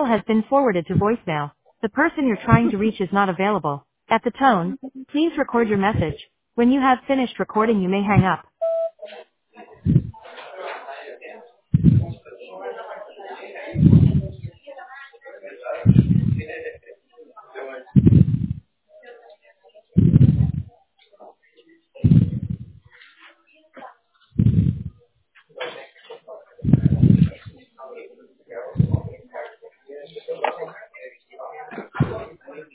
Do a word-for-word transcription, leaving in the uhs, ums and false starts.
has been forwarded to voicemail. The person you're trying to reach is not available. At the tone, please record your message. When you have finished recording, you may hang up.